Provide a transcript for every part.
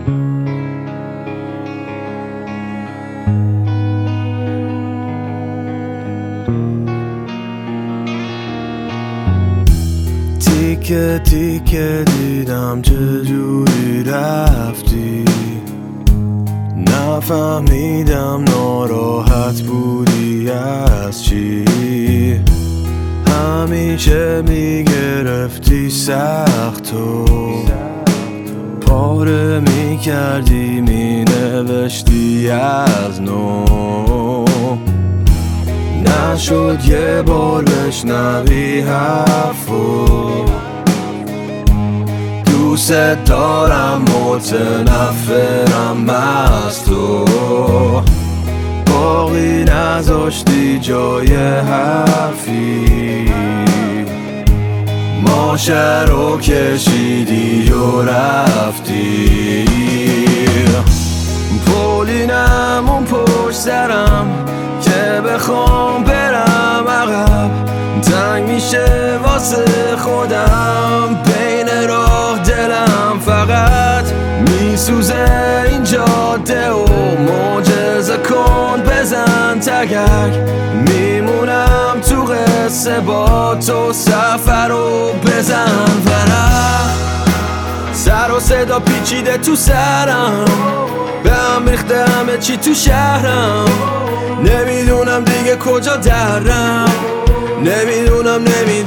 تیکه تیکه دیدم چجوری رفتی، نفهمیدم ناراحت بودی از چی. همیشه میگرفتی سختو، پاره میکردی مینوشتی از نو. نشد یه بار بشنوی حرفو، دوست دارم متنفرم از تو. باقی نذاشتی جای حرفی، ماشه رو کشیدی و رفتی. پولینم اون پشت سرم که بخوام برم عقب، تنگ میشه واسه خودم بین راه. دلم فقط میسوزه این جاده و معجزه کن بزن تگک. میمونم تو قصه با تو، سفر رو بزن ورق. سر و صدا پیچیده تو سرم، به هم ریخته همه چی تو شهرم. نمیدونم دیگه کجا درم، نمیدونم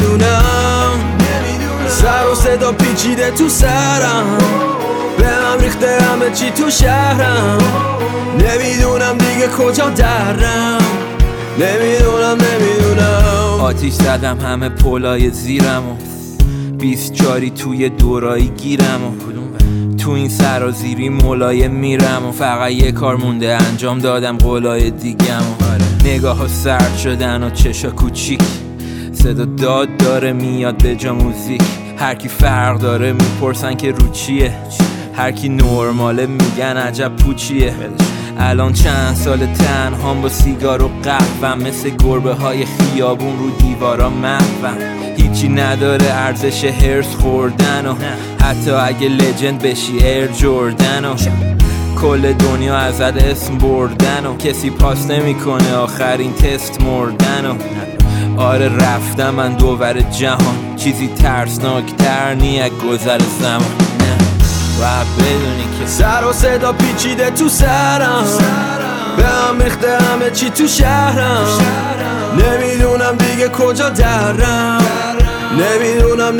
سر و صدا پیچیده تو سرم، به هم ریخته همه چی تو شهرم. نمیدونم دیگه کجا درم، نمیدونم آتیش زدم همه پولای زیرم و 20 جاری توی دورایی گیرم و تو این سرازیری ملایم میرم و فقط یه کار مونده انجام دادم قولای دیگم و نگاه ها سرد شدن و چشا کوچیک، صدا داد داره میاد به جا موزیک. هر کی فرق داره میپرسن که رو چیه، هر کی نرماله میگن عجب پوچیه. الان چند سال تنهام با سیگار و قهوه‌ام، مثل گربه های خیابون رو دیوارا محوم. هیچی نداره ارزش هرس خوردن و حتی اگه لجند بشی ایر جوردن و کل دنیا ازت اسم بردن و کسی پاس نمیکنه آخرین تست مردن و آره رفتم من دوور جهان، چیزی ترسناکتر نیه گذر زمان. و بدونی که سر و صدا پیچیده تو سرم، به هم ریخته همه چی تو شهرم. نمیدونم دیگه کجا درم، نمیدونم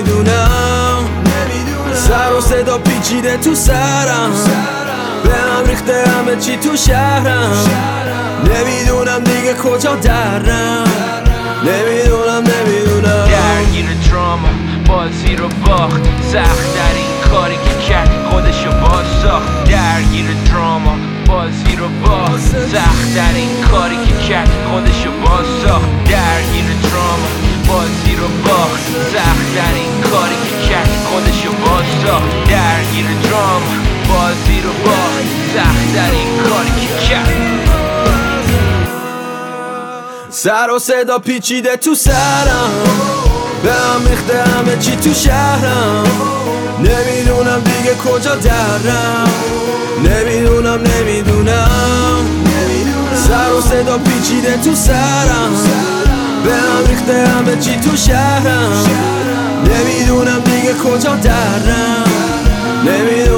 سر و صدا پیچیده تو سرم، به هم ریخته همه چی تو شهرم. نمیدونم دیگه کجا درم، نمیدونم درگیر دراما بازی رو باخت، سخت در این کاری که کرد خودشو باز ساخت. درگیر دراما بازی رو باخت، سخت در این کاری که کرد خودشو باز ساخت. درگیر دراما بازی رو باخت، سخت در این کاری که کرد خودشو باز ساخت. درگیر دراما بازی رو باخت، سخت در این کاری که کرد. سر و صدا پیچیده تو سرم، به هم ریخته همه چی تو شهرم. نمیدونم دیگه کجا درم، نمیدونم سر و صدا پیچیده تو سرم، به هم ریخته همه چی تو شهرم. نمیدونم دیگه کجا درم، نمیدونم